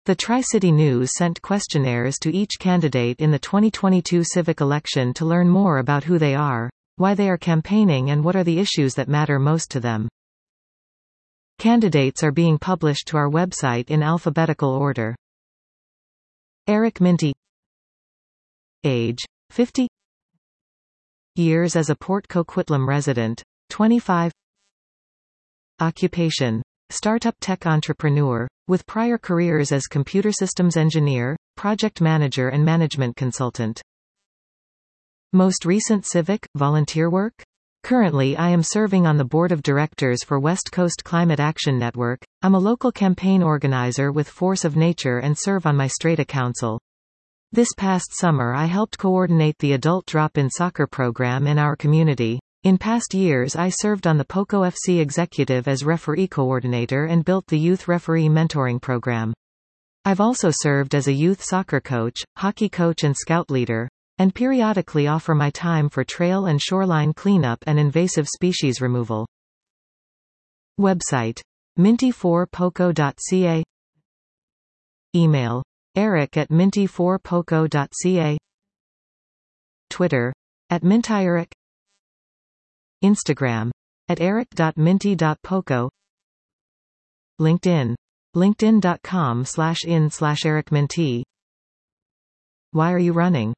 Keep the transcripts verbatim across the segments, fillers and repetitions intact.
The Tri-City News sent questionnaires to each candidate in the twenty twenty-two civic election to learn more about who they are, why they are campaigning and what are the issues that matter most to them. Candidates are being published to our website in alphabetical order. Eric Minty. Age: fifty. Years as a Port Coquitlam resident: twenty-five. Occupation: startup tech entrepreneur, with prior careers as computer systems engineer, project manager and management consultant. Most recent civic, volunteer work? Currently I am serving on the board of directors for West Coast Climate Action Network. I'm a local campaign organizer with Force of Nature and serve on my Strata Council. This past summer I helped coordinate the adult drop-in soccer program in our community. In past years I served on the POCO F C executive as referee coordinator and built the youth referee mentoring program. I've also served as a youth soccer coach, hockey coach and scout leader, and periodically offer my time for trail and shoreline cleanup and invasive species removal. Website: minty four poco dot c a. Email: eric at minty four poco dot c a. Twitter: at mintyeric. Instagram: at eric dot minty dot poco. LinkedIn: linkedin dot com slash in slash eric minty. Why are you running?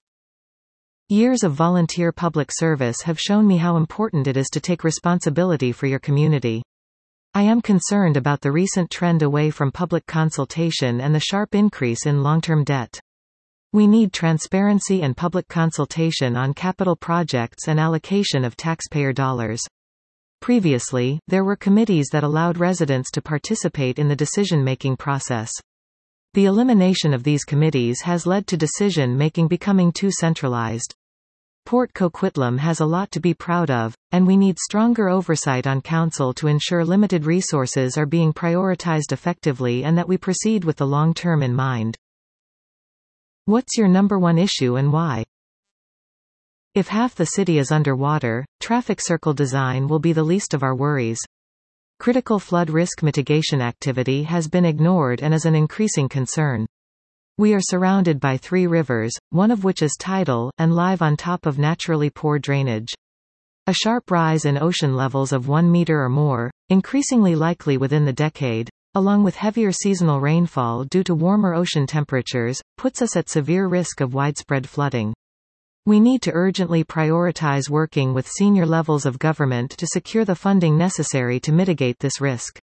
Years of volunteer public service have shown me how important it is to take responsibility for your community. I am concerned about the recent trend away from public consultation and the sharp increase in long-term debt. We need transparency and public consultation on capital projects and allocation of taxpayer dollars. Previously, there were committees that allowed residents to participate in the decision-making process. The elimination of these committees has led to decision-making becoming too centralized. Port Coquitlam has a lot to be proud of, and we need stronger oversight on council to ensure limited resources are being prioritized effectively and that we proceed with the long term in mind. What's your number one issue and why? If half the city is underwater, traffic circle design will be the least of our worries. Critical flood risk mitigation activity has been ignored and is an increasing concern. We are surrounded by three rivers, one of which is tidal, and live on top of naturally poor drainage. A sharp rise in ocean levels of one meter or more, increasingly likely within the decade, along with heavier seasonal rainfall due to warmer ocean temperatures, puts us at severe risk of widespread flooding. We need to urgently prioritize working with senior levels of government to secure the funding necessary to mitigate this risk.